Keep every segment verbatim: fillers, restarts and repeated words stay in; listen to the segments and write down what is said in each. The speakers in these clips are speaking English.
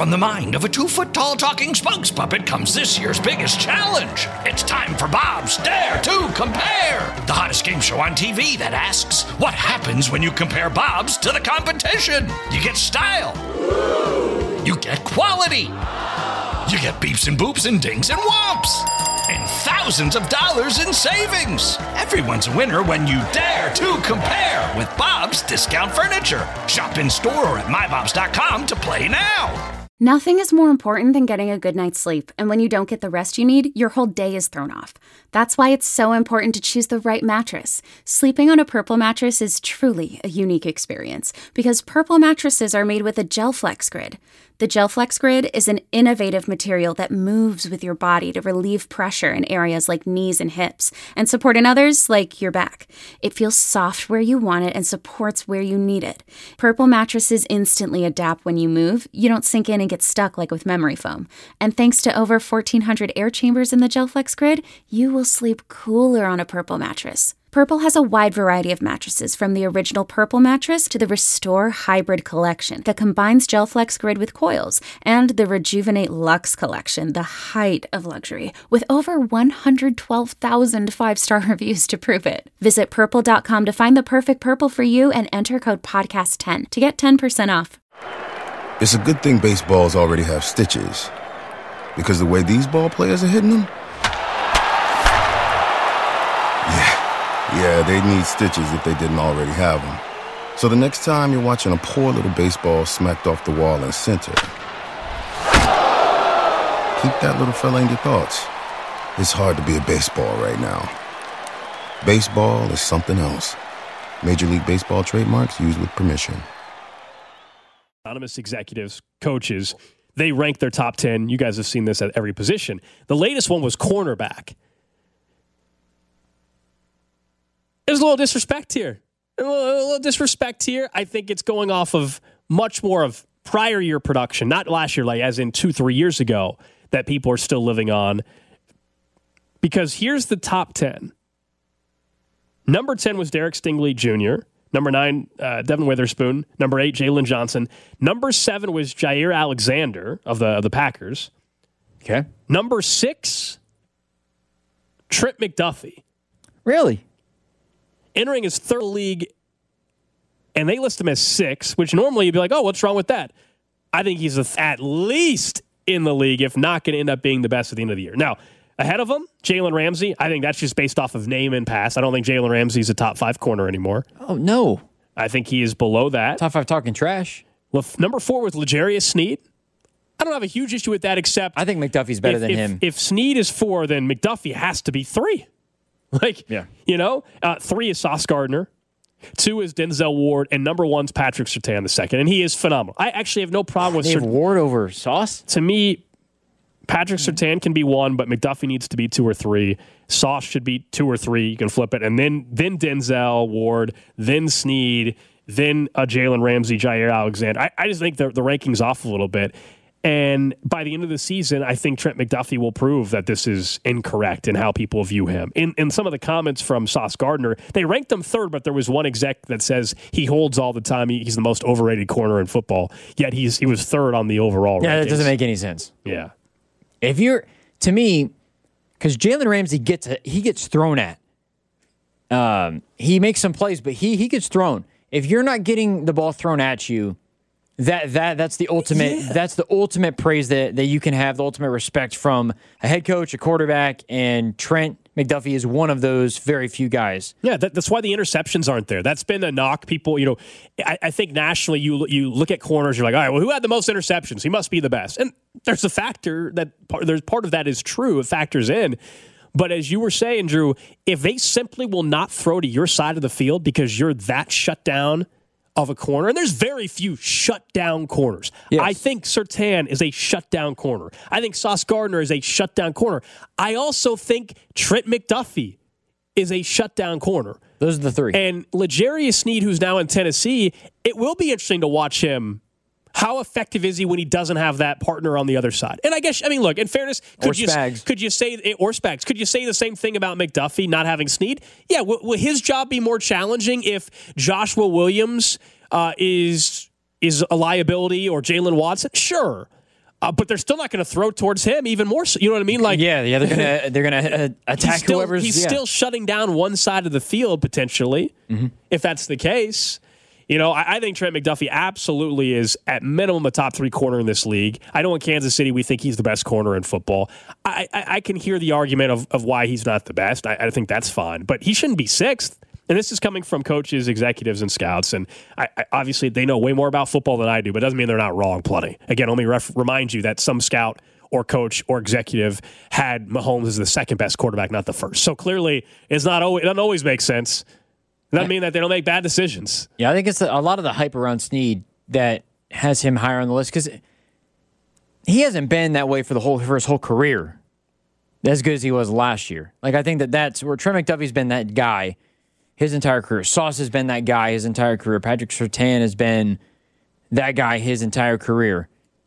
From the mind of a two-foot-tall talking spokes puppet comes this year's biggest challenge. It's time for Bob's Dare to Compare, the hottest game show on T V that asks, what happens when you compare Bobs to the competition? You get style. You get quality. You get beeps and boops and dings and whomps. And thousands of dollars in savings. Everyone's a winner when you dare to compare with Bob's Discount Furniture. Shop in store or at my bobs dot com to play now. Nothing is more important than getting a good night's sleep, and when you don't get the rest you need, your whole day is thrown off. That's why it's so important to choose the right mattress. Sleeping on a Purple mattress is truly a unique experience, because Purple mattresses are made with a GelFlex Grid. The GelFlex Grid is an innovative material that moves with your body to relieve pressure in areas like knees and hips, and support in others like your back. It feels soft where you want it and supports where you need it. Purple mattresses instantly adapt when you move. You don't sink in and get stuck like with memory foam. And thanks to over fourteen hundred air chambers in the GelFlex Grid, you will sleep cooler on a Purple mattress. Purple has a wide variety of mattresses, from the original Purple mattress to the Restore Hybrid collection that combines GelFlex Grid with coils, and the Rejuvenate Luxe collection, the height of luxury, with over one hundred twelve thousand five-star reviews to prove it. Visit purple dot com to find the perfect Purple for you and enter code podcast ten to get ten percent off. It's a good thing baseballs already have stitches, because the way these ball players are hitting them, yeah. Yeah, they need stitches if they didn't already have them. So the next time you're watching a poor little baseball smacked off the wall in center, keep that little fella in your thoughts. It's hard to be a baseball right now. Baseball is something else. Major League Baseball trademarks used with permission. Anonymous executives, coaches, they rank their top ten. You guys have seen this at every position. The latest one was cornerback. There's a little disrespect here. A little, a little disrespect here. I think it's going off of much more of prior year production, not last year, like as in two, three years ago, that people are still living on. Because here's the top ten. Number ten was Derek Stingley Junior Number nine, uh, Devin Witherspoon. Number eight, Jalen Johnson. Number seven was Jair Alexander of the, of the Packers. Okay. Number six, Trent McDuffie. Really? Entering his third league, and they list him as six, which normally you'd be like, oh, what's wrong with that? I think he's at least in the league, if not going to end up being the best at the end of the year. Now, ahead of him, Jalen Ramsey. I think that's just based off of name and pass. I don't think Jalen Ramsey's a top five corner anymore. Oh, no. I think he is below that. Top five talking trash. Well, number four was L'Jarius Sneed. I don't have a huge issue with that, except I think McDuffie's better if, than if, him. If Sneed is four, then McDuffie has to be three. Like, yeah. you know, uh, three is Sauce Gardner, two is Denzel Ward, and number one's Patrick Surtain the second, and he is phenomenal. I actually have no problem with they have Sur- Ward over Sauce. To me, Patrick Surtain can be one, but McDuffie needs to be two or three. Sauce should be two or three. You can flip it, and then then Denzel Ward, then Sneed, then uh, Jalen Ramsey, Jair Alexander. I, I just think the the ranking's off a little bit. And by the end of the season, I think Trent McDuffie will prove that this is incorrect in how people view him. In in some of the comments from Sauce Gardner, they ranked him third, but there was one exec that says he holds all the time. He, he's the most overrated corner in football, yet he's he was third on the overall rankings. Yeah, that doesn't make any sense. Yeah. If you're, to me, because Jalen Ramsey gets he gets thrown at. Um, he makes some plays, but he he gets thrown. If you're not getting the ball thrown at you, That that that's the ultimate yeah. that's the ultimate praise that, that you can have, the ultimate respect from a head coach, a quarterback, and Trent McDuffie is one of those very few guys. Yeah, that, that's why the interceptions aren't there. That's been a knock. People, you know, I, I think nationally you you look at corners, you're like, all right, well, who had the most interceptions? He must be the best. And there's a factor that there's part of that is true. It factors in. But as you were saying, Drew, if they simply will not throw to your side of the field because you're that shut down of a corner, and there's very few shutdown corners. Yes. I think Surtain is a shutdown corner. I think Sauce Gardner is a shutdown corner. I also think Trent McDuffie is a shutdown corner. Those are the three. And L'Jarius Sneed, who's now in Tennessee, it will be interesting to watch him. How effective is he when he doesn't have that partner on the other side? And I guess, I mean, look, in fairness, could or you Spags. could you say or Spags? Could you say the same thing about McDuffie not having Sneed? Yeah, will, will his job be more challenging if Joshua Williams uh, is is a liability or Jalen Watson? Sure, Uh, but they're still not going to throw towards him even more. So, you know what I mean? Like, yeah, yeah, they're gonna they're gonna uh, attack he's still, whoever's. He's yeah. still shutting down one side of the field potentially, mm-hmm. if that's the case. You know, I, I think Trent McDuffie absolutely is at minimum a top three corner in this league. I know in Kansas City we think he's the best corner in football. I, I, I can hear the argument of, of why he's not the best. I, I think that's fine, but he shouldn't be sixth. And this is coming from coaches, executives, and scouts. And I, I, obviously, they know way more about football than I do, but it doesn't mean they're not wrong plenty. Again, let me ref- remind you that some scout or coach or executive had Mahomes as the second best quarterback, not the first. So clearly, it's not always, it doesn't always make sense. It doesn't mean that they don't make bad decisions. Yeah, I think it's a lot of the hype around Snead that has him higher on the list because he hasn't been that way for the whole for his whole career, as good as he was last year. Like I think that that's where Trent McDuffie's been that guy his entire career. Sauce has been that guy his entire career. Patrick Surtain has been that guy his entire career.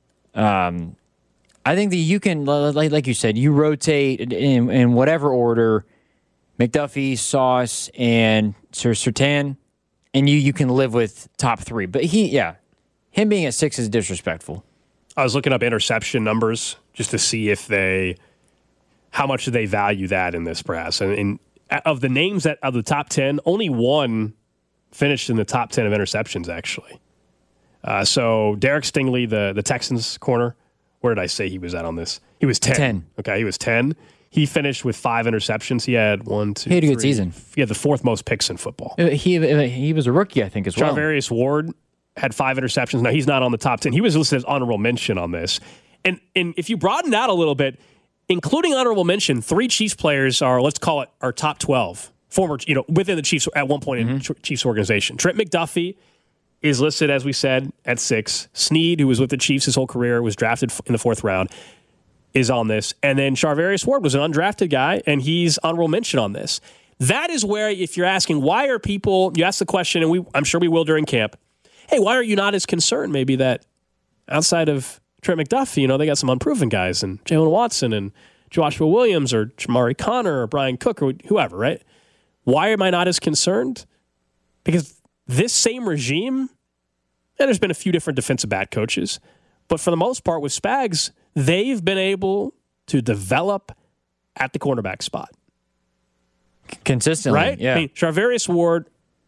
Um, I think that you can, like, like you said, you rotate in, in whatever order, McDuffie, Sauce, and Surtain, and you you can live with top three. But he, yeah, him being at six is disrespectful. I was looking up interception numbers just to see if they, how much do they value that in this brass, and in of the names that of the top ten, only one finished in the top ten of interceptions, actually. Uh, so Derek Stingley, the, the Texans corner, where did I say he was at on this? He was ten. ten. Okay, he was ten. He finished with five interceptions. He had one, two, He had a three, good season. He had the fourth most picks in football. He he was a rookie, I think, as well. Charvarius Ward had five interceptions. Now, he's not on the top ten. He was listed as honorable mention on this. And and if you broaden out a little bit, including honorable mention, three Chiefs players are, let's call it, our top twelve, former, you know, within the Chiefs at one point mm-hmm. in Chiefs organization. Trent McDuffie is listed, as we said, at six. Snead, who was with the Chiefs his whole career, was drafted in the fourth round, is on this. And then Charvarius Ward was an undrafted guy, and he's honorable mention on this. That is where, if you're asking, why are people, you ask the question, and we, I'm sure we will during camp, hey, why are you not as concerned maybe that outside of Trent McDuffie, you know, they got some unproven guys, and Jalen Watson and Joshua Williams or Jamari Connor or Brian Cook or whoever, right? Why am I not as concerned? Because this same regime, and there's been a few different defensive back coaches, but for the most part with Spags, they've been able to develop at the cornerback spot. Consistently, right? yeah. I mean, Charvarius Ward,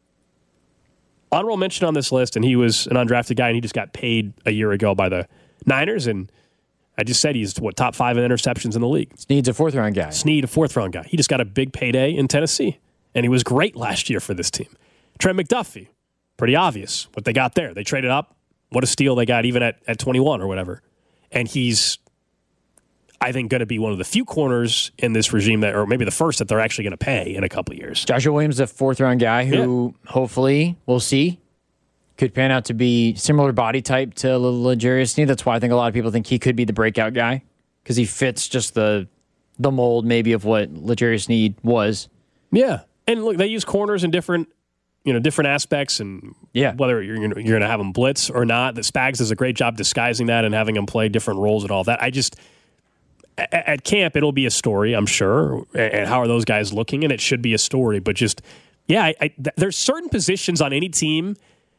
honorable mention on this list, and he was an undrafted guy, and he just got paid a year ago by the Niners, and I just said he's, what, top five in interceptions in the league. Snead's a fourth-round guy. Snead, a fourth-round guy. He just got a big payday in Tennessee, and he was great last year for this team. Trent McDuffie, pretty obvious what they got there. They traded up. What a steal they got even at, at twenty-one or whatever. And he's, I think, going to be one of the few corners in this regime that, or maybe the first that they're actually going to pay in a couple of years. Joshua Williams, a fourth-round guy who yeah. hopefully we'll see could pan out to be similar body type to L'Jarius Snead. That's why I think a lot of people think he could be the breakout guy because he fits just the the mold maybe of what L'Jarius Snead was. Yeah, and look, they use corners in different, you know, different aspects, and yeah. whether you're you're going to have them blitz or not. That Spags does a great job disguising that and having them play different roles and all that. I just at, at camp it'll be a story, I'm sure. And how are those guys looking? And it should be a story. But just yeah, I, I, th- there's certain positions on any team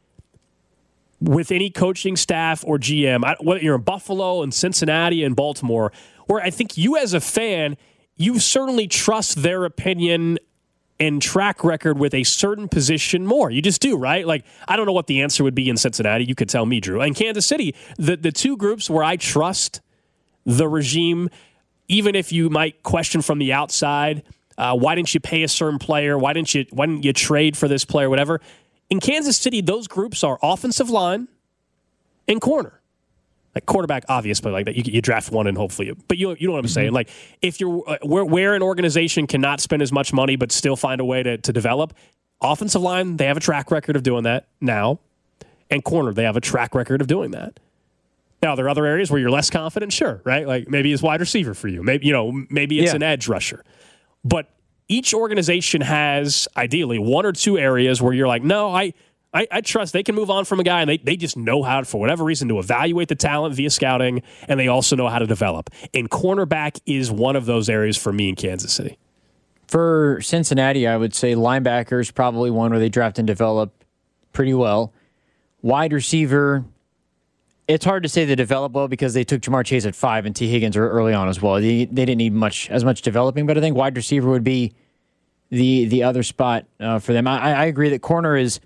with any coaching staff or G M, I, whether you're in Buffalo and Cincinnati and Baltimore, where I think you as a fan, you certainly trust their opinion and track record with a certain position more. You just do, right? Like, I don't know what the answer would be in Cincinnati. You could tell me, Drew. And Kansas City, the, the two groups where I trust the regime, even if you might question from the outside, uh, why didn't you pay a certain player? Why didn't you, why didn't you trade for this player, whatever? In Kansas City, those groups are offensive line and corner. Like quarterback, obviously, like that. You, you draft one and hopefully, but you you know what I'm mm-hmm. saying. Like if you're uh, where, where an organization cannot spend as much money but still find a way to, to develop, offensive line, they have a track record of doing that now, and corner, they have a track record of doing that. Now there are other areas where you're less confident, sure, right? Like maybe it's wide receiver for you, maybe you know maybe it's yeah. an edge rusher, but each organization has ideally one or two areas where you're like, no, I, I, I trust they can move on from a guy, and they, they just know how, for whatever reason, to evaluate the talent via scouting, and they also know how to develop. And cornerback is one of those areas for me in Kansas City. For Cincinnati, I would say linebacker is probably one where they draft and develop pretty well. Wide receiver, it's hard to say they develop well because they took Jamar Chase at five and T. Higgins early on as well. They, they didn't need much as much developing, but I think wide receiver would be the the other spot uh, for them. I, I agree that corner is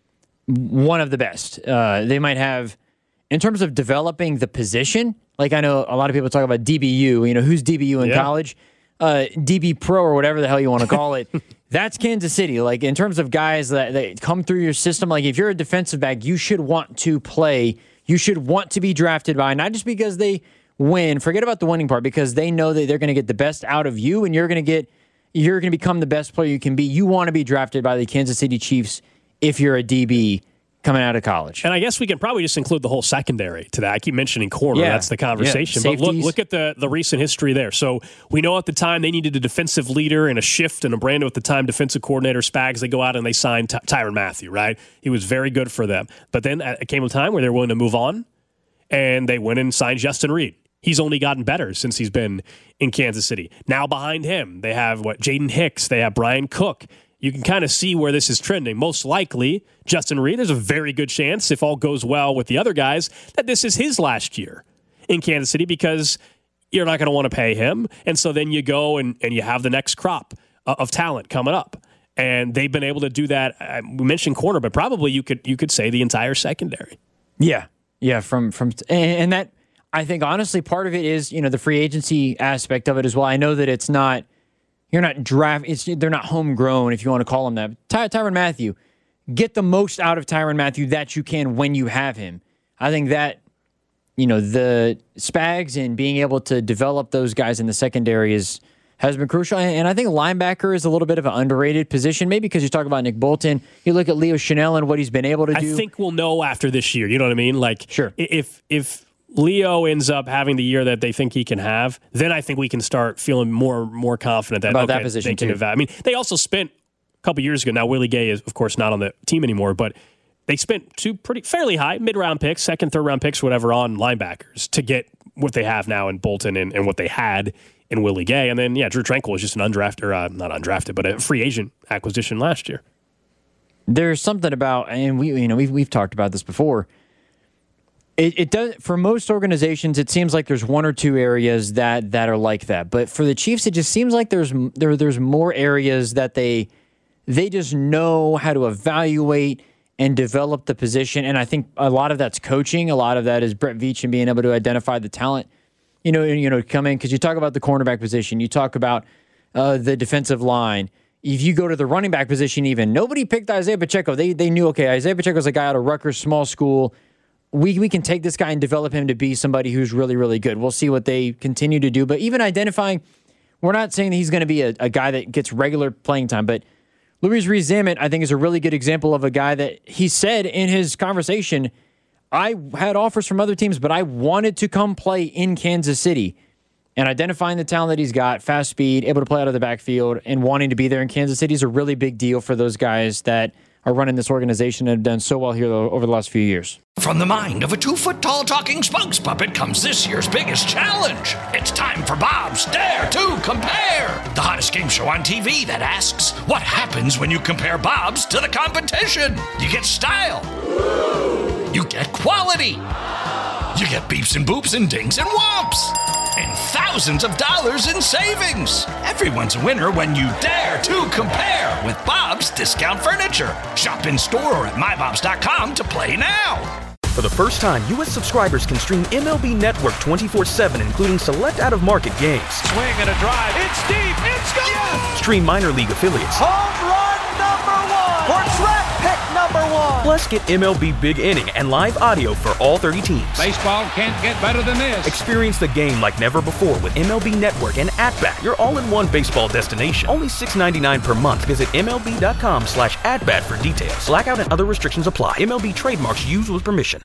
one of the best. Uh, they might have, in terms of developing the position, like I know a lot of people talk about D B U. You know, who's D B U in yeah. college? Uh, D B Pro or whatever the hell you want to call it. That's Kansas City. Like, in terms of guys that, that come through your system, like if you're a defensive back, you should want to play. You should want to be drafted by, not just because they win. Forget about the winning part, because they know that they're going to get the best out of you, and you're going to get, you're going to become the best player you can be. You want to be drafted by the Kansas City Chiefs if you're a D B coming out of college. And I guess we can probably just include the whole secondary to that. I keep mentioning corner. Yeah. That's the conversation. Yeah. But look, look at the, the recent history there. So we know at the time they needed a defensive leader and a shift and a brand new at the time defensive coordinator, Spags. They go out and they signed Ty- Tyrann Mathieu, right? He was very good for them. But then it came a time where they were willing to move on, and they went and signed Justin Reed. He's only gotten better since he's been in Kansas City. Now behind him, they have what Jaden Hicks. They have Brian Cook. You can kind of see where this is trending. Most likely, Justin Reed, there's a very good chance, if all goes well with the other guys, that this is his last year in Kansas City, because you're not going to want to pay him. And so then you go and, and you have the next crop of talent coming up. And they've been able to do that. We mentioned corner, but probably you could you could say the entire secondary. Yeah. Yeah. From from and that, I think, honestly, part of it is, you know, the free agency aspect of it as well. I know that it's not, you're not draft, it's, they're not homegrown, if you want to call them that. Ty, Tyrann Mathieu, get the most out of Tyrann Mathieu that you can when you have him. I think that, you know, the Spags and being able to develop those guys in the secondary is has been crucial. And I think linebacker is a little bit of an underrated position, maybe because you talk about Nick Bolton. You look at Leo Chanel and what he's been able to do. I think we'll know after this year. You know what I mean? Like, sure. If if Leo ends up having the year that they think he can have, then I think we can start feeling more more confident that, about okay, that position they can too. evaluate. I mean, they also spent a couple years ago. Now Willie Gay is, of course, not on the team anymore, but they spent two pretty fairly high mid-round picks, second, third-round picks, whatever, on linebackers to get what they have now in Bolton and, and what they had in Willie Gay. And then, yeah, Drew Tranquill was just an undrafted, or uh, not undrafted, but a free agent acquisition last year. There's something about, and we, you know, we've we've talked about this before. It, it does, for most organizations, it seems like there's one or two areas that that are like that. But for the Chiefs, it just seems like there's there there's more areas that they they just know how to evaluate and develop the position. And I think a lot of that's coaching. A lot of that is Brett Veach and being able to identify the talent. You know, you know, come in, because you talk about the cornerback position, you talk about uh, the defensive line. If you go to the running back position, even nobody picked Isaiah Pacheco. They they knew, okay, Isaiah Pacheco's a guy out of Rutgers small school. We we can take this guy and develop him to be somebody who's really, really good. We'll see what they continue to do. But even identifying, we're not saying that he's going to be a, a guy that gets regular playing time. But Louis Rees-Zammit, I think, is a really good example of a guy that he said in his conversation, I had offers from other teams, but I wanted to come play in Kansas City. And identifying the talent that he's got, fast speed, able to play out of the backfield, and wanting to be there in Kansas City is a really big deal for those guys that are running this organization and have done so well here over the last few years. From the mind of a two-foot-tall talking spokes puppet comes this year's biggest challenge. It's time for Bob's Dare to Compare, the hottest game show on T V that asks, what happens when you compare Bob's to the competition? You get style. You get quality. You get beeps and boops and dings and whomps. And thousands of dollars in savings. Everyone's a winner when you dare to compare with Bob's Discount Furniture. Shop in store or at my bobs dot com to play now. For the first time, U S subscribers can stream M L B Network twenty-four seven, including select out-of-market games. Swing and a drive. It's deep. It's gone. Yes! Stream minor league affiliates. Home run number one. Or draft pick number one. Plus, get M L B Big Inning and live audio for all thirty teams. Baseball can't get better than this. Experience the game like never before with M L B Network and At-Bat, your all-in-one baseball destination. Only six dollars and ninety-nine cents per month. Visit M L B dot com slash at bat for details. Blackout and other restrictions apply. M L B trademarks used with permission.